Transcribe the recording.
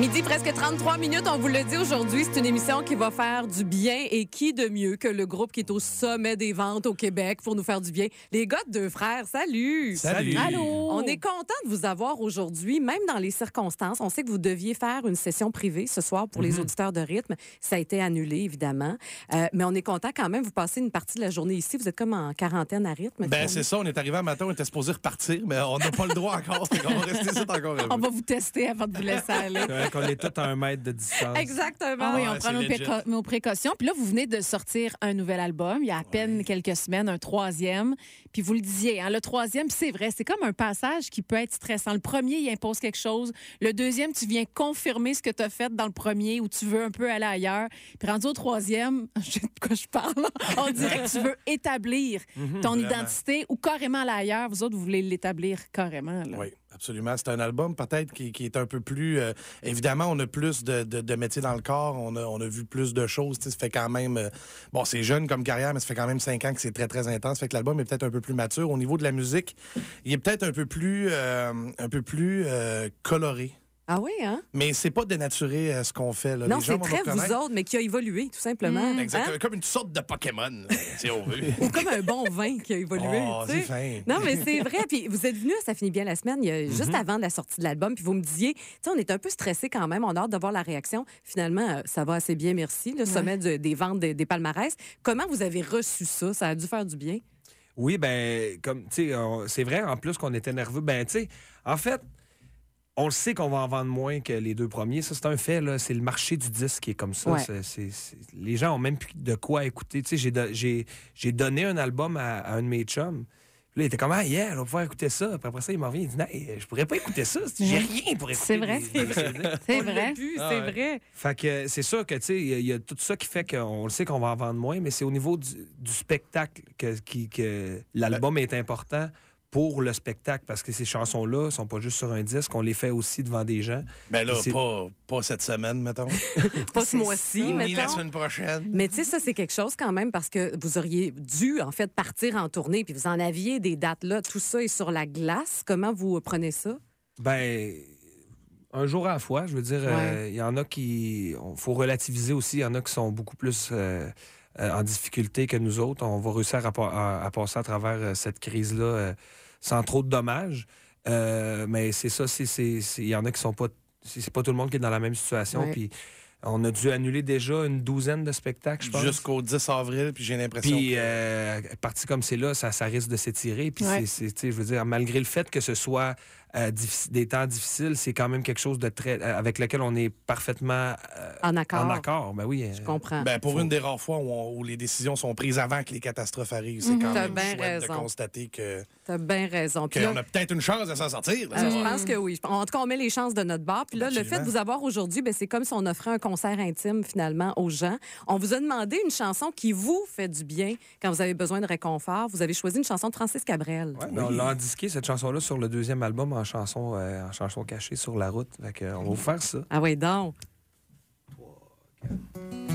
Midi, presque 33 minutes, on vous le dit aujourd'hui, c'est une émission qui va faire du bien et qui de mieux que le groupe qui est au sommet des ventes au Québec pour nous faire du bien. Les gars de Deux Frères, salut! Salut! Allô! On est content de vous avoir aujourd'hui, même dans les circonstances. On sait que vous deviez faire une session privée ce soir pour les auditeurs de rythme. Ça a été annulé, évidemment. Mais on est content quand même. Vous passez une partie de la journée ici. Vous êtes comme en quarantaine à rythme. Ben, c'est ça. On est arrivé un matin, on était supposé repartir, mais on n'a pas le droit encore. On va rester ici encore un peu. On va vous tester avant de vous laisser aller. Qu'on est tous à 1 mètre de distance. Exactement. Ah oui, on Ouais, prend c'est nos précautions. Puis là, vous venez de sortir un nouvel album, il y a à peine quelques semaines, un troisième. Puis vous le disiez, hein, le troisième, c'est vrai, c'est comme un passage qui peut être stressant. Le premier, il impose quelque chose. Le deuxième, tu viens confirmer ce que tu as fait dans le premier ou tu veux un peu aller ailleurs. Puis rendu au troisième, je sais de quoi je parle, on dirait que tu veux établir ton identité ou carrément aller ailleurs. Vous autres, vous voulez l'établir carrément. Là. Oui, absolument. C'est un album peut-être qui est un peu plus... évidemment, on a plus de métiers dans le corps. On a vu plus de choses. Ça fait quand même... bon, c'est jeune comme carrière, mais ça fait quand même 5 ans que c'est très, très intense. Fait que l'album est peut-être un peu plus mature. Au niveau de la musique, il est peut-être un peu plus coloré. Ah oui, hein? Mais c'est pas dénaturé ce qu'on fait. Là. Non, Les gens c'est vont très nous reconnaître. vous autres, mais qui a évolué, tout simplement. Exactement. Hein? Comme une sorte de Pokémon, si on veut. Ou comme un bon vin qui a évolué. Oh, tu sais. c'est fin. Non, mais c'est vrai. Puis vous êtes venu, ça finit bien la semaine, juste avant la sortie de l'album. Puis vous me disiez, tu sais, on est un peu stressé quand même. On a hâte de voir la réaction. Finalement, ça va assez bien, merci. Le sommet des ventes des palmarès. Comment vous avez reçu ça? Ça a dû faire du bien? Oui, ben, comme, tu sais, c'est vrai, en plus qu'on était nerveux. Ben, tu sais, en fait, on le sait qu'on va en vendre moins que les 2 premiers. Ça, c'est un fait, là. C'est le marché du disque qui est comme ça. Ouais. Les gens ont même plus de quoi écouter. Tu sais, j'ai donné un album à un de mes chums. Puis là, il était comme, ah, yeah, on va pouvoir écouter ça. Puis après ça, il m'en revient, il dit, non, je pourrais pas écouter ça. J'ai rien pour écouter. C'est vrai. C'est On l'a vrai. vu, Ah, c'est ouais. vrai. Fait que c'est sûr que, tu sais, il y a tout ça qui fait qu'on le sait qu'on va en vendre moins, mais c'est au niveau du spectacle que l'album est important pour le spectacle, parce que ces chansons-là sont pas juste sur un disque, on les fait aussi devant des gens. Ben là, C'est- pas cette semaine, mettons. Pas ce mois-ci, Ni la mettons. semaine prochaine. Mais tu sais, ça, c'est quelque chose quand même parce que vous auriez dû, en fait, partir en tournée, puis vous en aviez des dates là. Tout ça est sur la glace. Comment vous prenez ça? Ben, un jour à la fois, je veux dire, il y en a qui... faut relativiser aussi, il y en a qui sont beaucoup plus en difficulté que nous autres. On va réussir à passer à travers cette crise-là sans trop de dommages. Mais c'est ça, il y en a qui sont pas... C'est pas tout le monde qui est dans la même situation, Ouais. puis on a dû annuler déjà une douzaine de spectacles, je pense. Jusqu'au 10 avril, puis j'ai l'impression Puis, que... parti comme c'est là, ça risque de s'étirer. Puis, Ouais. tu sais, je veux dire, malgré le fait que ce soit des temps difficiles, c'est quand même quelque chose de très... avec lequel on est parfaitement En accord. en accord. Ben oui. Je comprends. Ben, pour une des rares fois où les décisions sont prises avant que les catastrophes arrivent, c'est quand T'as même bien chouette raison. de constater que T'as bien raison. Puis qu'on là, a peut-être une chance de s'en sortir. là. je pense que oui. En tout cas, on met les chances de notre bord. Puis là, le Absolument. fait de vous avoir aujourd'hui, ben, c'est comme si on offrait un concert intime, finalement, aux gens. On vous a demandé une chanson qui vous fait du bien quand vous avez besoin de réconfort. Vous avez choisi une chanson de Francis Cabrel. Ouais, ben, on l'a disqué, cette chanson-là, sur le deuxième album en chanson cachée sur la route. Fait que, on va vous faire ça. Ah oui, donc.